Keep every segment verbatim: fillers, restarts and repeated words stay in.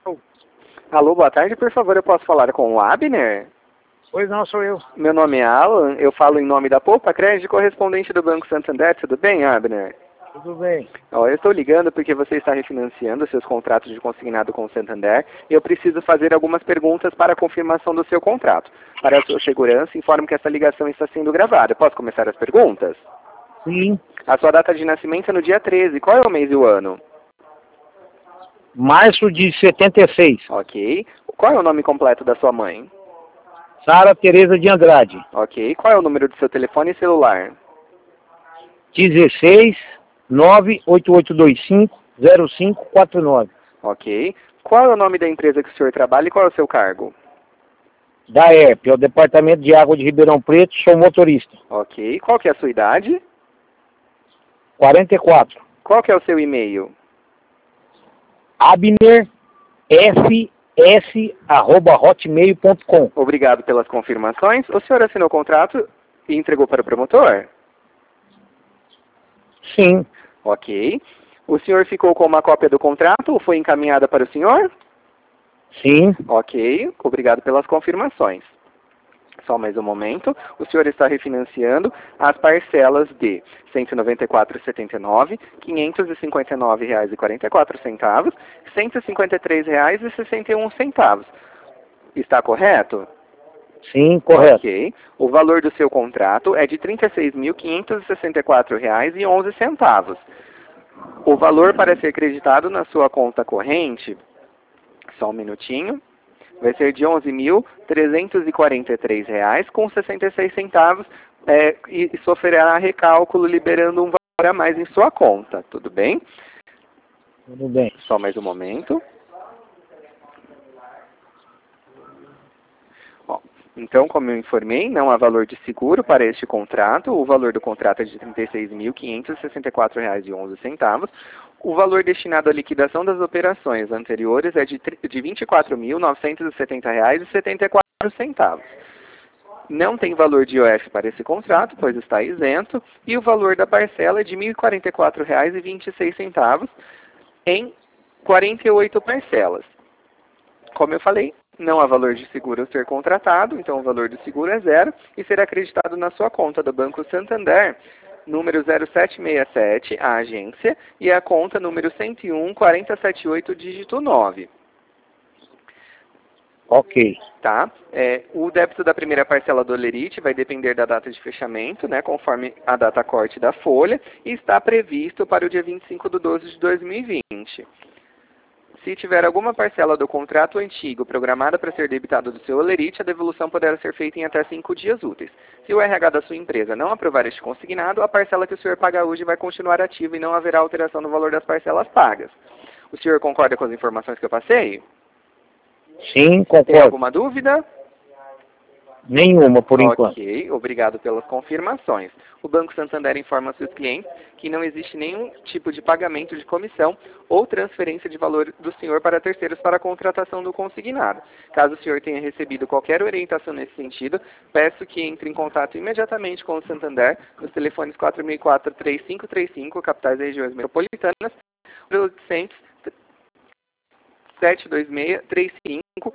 Alô, boa tarde, por favor, eu posso falar com o Abner? Pois não, sou eu. Meu nome é Alan, eu falo em nome da Poupa Crédito, correspondente do Banco Santander, tudo bem, Abner? Tudo bem. Ó, eu estou ligando porque você está refinanciando seus contratos de consignado com o Santander e eu preciso fazer algumas perguntas para a confirmação do seu contrato. Para a sua segurança, informo que essa ligação está sendo gravada. Posso começar as perguntas? Sim. A sua data de nascimento é no dia treze, qual é o mês e o ano? Março de setenta e seis. Ok. Qual é o nome completo da sua mãe? Sara Tereza de Andrade. Ok. Qual é o número do seu telefone e celular? dezesseis, nove oito oito dois cinco, zero cinco quatro nove. Ok. Qual é o nome da empresa que o senhor trabalha e qual é o seu cargo? Da E R P, é o Departamento de Água de Ribeirão Preto, sou motorista. Ok. Qual que é a sua idade? quarenta e quatro. Qual que é o seu e-mail? Abner F S arroba hotmail ponto com. Obrigado pelas confirmações. O senhor assinou o contrato e entregou para o promotor? Sim. Ok. O senhor ficou com uma cópia do contrato ou foi encaminhada para o senhor? Sim. Ok. Obrigado pelas confirmações. Só mais um momento. O senhor está refinanciando as parcelas de cento e noventa e quatro reais e setenta e nove centavos, quinhentos e cinquenta e nove reais e quarenta e quatro centavos, cento e cinquenta e três reais e sessenta e um centavos. Está correto? Sim, correto. Ok. O valor do seu contrato é de trinta e seis mil, quinhentos e sessenta e quatro reais e onze centavos. O valor para ser creditado na sua conta corrente, só um minutinho, vai ser de onze mil, trezentos e quarenta e três reais com sessenta e seis centavos é, e sofrerá recálculo liberando um valor a mais em sua conta. Tudo bem? Tudo bem. Só mais um momento. Ó, então, como eu informei, não há valor de seguro para este contrato. O valor do contrato é de trinta e seis mil, quinhentos e sessenta e quatro reais e onze centavos. O valor destinado à liquidação das operações anteriores é de, de vinte e quatro mil, novecentos e setenta reais e setenta e quatro centavos. Não tem valor de I O F para esse contrato, pois está isento, e o valor da parcela é de mil e quarenta e quatro reais e vinte e seis centavos em quarenta e oito parcelas. Como eu falei, não há valor de seguro a ser contratado, então o valor do seguro é zero e será acreditado na sua conta do Banco Santander, número zero sete seis sete, a agência, e a conta número cento e um, quatro sete oito, dígito nove. Ok. Tá? É, o débito da primeira parcela do Olerite vai depender da data de fechamento, né, conforme a data corte da folha, e está previsto para o dia vinte e cinco de doze de dois mil e vinte. Se tiver alguma parcela do contrato antigo programada para ser debitada do seu Olerite, a devolução poderá ser feita em até cinco dias úteis. Se o R H da sua empresa não aprovar este consignado, a parcela que o senhor paga hoje vai continuar ativa e não haverá alteração no valor das parcelas pagas. O senhor concorda com as informações que eu passei? Sim, Tem concordo. alguma dúvida? Nenhuma, por enquanto. Ok, obrigado pelas confirmações. O Banco Santander informa seus clientes que não existe nenhum tipo de pagamento de comissão ou transferência de valor do senhor para terceiros para a contratação do consignado. Caso o senhor tenha recebido qualquer orientação nesse sentido, peço que entre em contato imediatamente com o Santander nos telefones quatro mil e quatro, três cinco três cinco, capitais e regiões metropolitanas, oitocentos, sete dois seis, três cinco.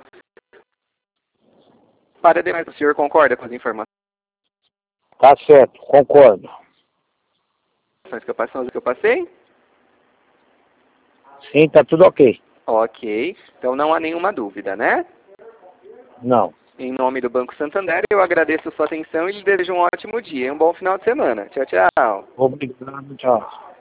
Para demais, o senhor concorda com as informações Tá certo, concordo. que eu passei? Que eu passei? Sim, tá tudo ok. Ok, então não há nenhuma dúvida, né? Não. Em nome do Banco Santander, eu agradeço a sua atenção e lhe desejo um ótimo dia e um bom final de semana. Tchau, tchau. Obrigado, tchau.